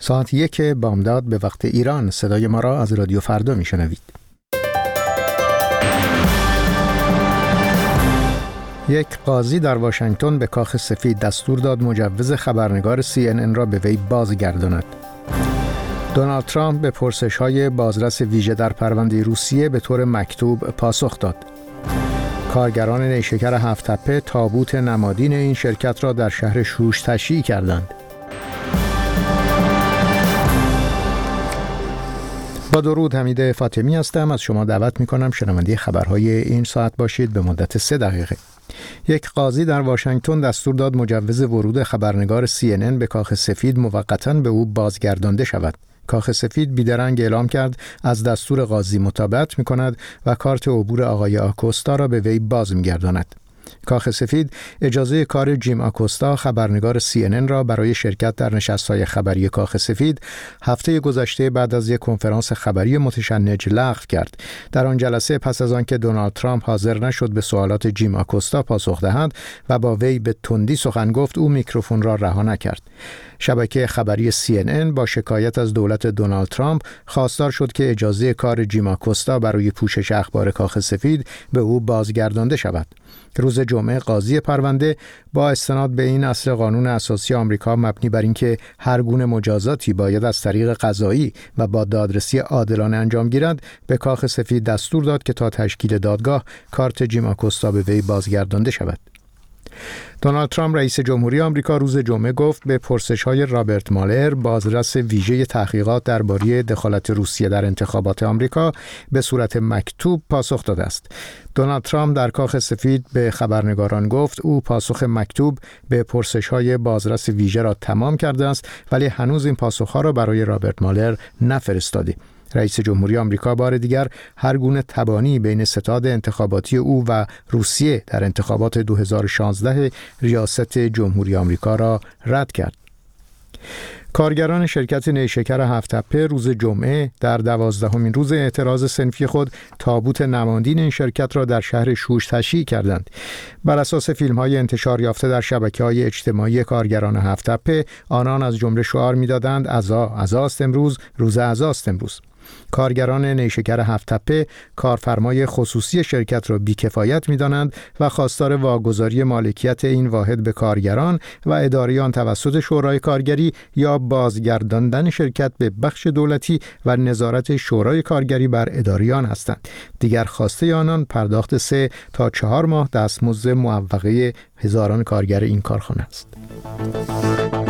ساعت 1 بامداد به وقت ایران. صدای ما را از رادیو فردا میشنوید. یک قاضی در واشنگتن به کاخ سفید دستور داد مجوز خبرنگار CNN را به وی بازگرداند. دونالد ترامپ به پرسش‌های بازرس ویژه در پرونده روسیه به طور مکتوب پاسخ داد. کارگران نیشکر هفت تپه تابوت نمادین این شرکت را در شهر شوش تشییع کردند. با درود، حمید فاطمی هستم. از شما دعوت می‌کنم شنونده خبرهای این ساعت باشید به مدت 3 دقیقه. یک قاضی در واشنگتن دستور داد مجوز ورود خبرنگار CNN به کاخ سفید موقتاً به او بازگردانده شود. کاخ سفید بیدرنگ اعلام کرد از دستور قاضی مطابقت می‌کند و کارت عبور آقای آکوستا را به وی باز می‌گرداند. کاخ سفید اجازه کار جیم آکوستا خبرنگار CNN را برای شرکت در نشست‌های خبری کاخ سفید هفته گذشته بعد از یک کنفرانس خبری متشنج لغو کرد. در آن جلسه پس از آنکه دونالد ترامپ حاضر نشد به سوالات جیم آکوستا پاسخ دهد و با وی به تندی سخن گفت، او میکروفون را رها نکرد. شبکه خبری CNN با شکایت از دولت دونالد ترامپ خواستار شد که اجازه کار جیم آکوستا برای پوشش اخبار کاخ سفید به او بازگردانده شود. روز جمعه قاضی پرونده با استناد به این اصل قانون اساسی آمریکا مبنی بر اینکه هر گونه مجازاتی باید از طریق قضایی و با دادرسی عادلانه انجام گیرد، به کاخ سفید دستور داد که تا تشکیل دادگاه کارت جیم آکوستا به وی بازگردانده شود. دونالد ترامپ رئیس جمهوری آمریکا روز جمعه گفت به پرسش‌های رابرت مالر، بازرس ویژه تحقیقات درباره دخالت روسیه در انتخابات آمریکا، به صورت مکتوب پاسخ داده است. دونالد ترامپ در کاخ سفید به خبرنگاران گفت او پاسخ مکتوب به پرسش‌های بازرس ویژه را تمام کرده است، ولی هنوز این پاسخ‌ها را برای رابرت مالر نفرستاده. رئیس جمهوری آمریکا بار دیگر هر گونه تبانی بین ستاد انتخاباتی او و روسیه در انتخابات 2016 ریاست جمهوری آمریکا را رد کرد. کارگران شرکت نیشکر هفت تپه روز جمعه در 12مین روز اعتراض صنفی خود تابوت نمادین این شرکت را در شهر شوش تشییع کردند. بر اساس فیلم‌های انتشار یافته در شبکه‌های اجتماعی کارگران هفت تپه، آنان از جمله شعار می‌دادند عزاست امروز، روز عزاست امروز. کارگران نیشکر هفت تپه کارفرمای خصوصی شرکت را بیکفایت می‌دانند و خواستار واگذاری مالکیت این واحد به کارگران و اداره آن توسط شورای کارگری یا بازگرداندن شرکت به بخش دولتی و نظارت شورای کارگری بر اداره آن هستند. دیگر خواسته آنان پرداخت 3 تا 4 ماه دستمزد معوقه هزاران کارگر این کارخانه است.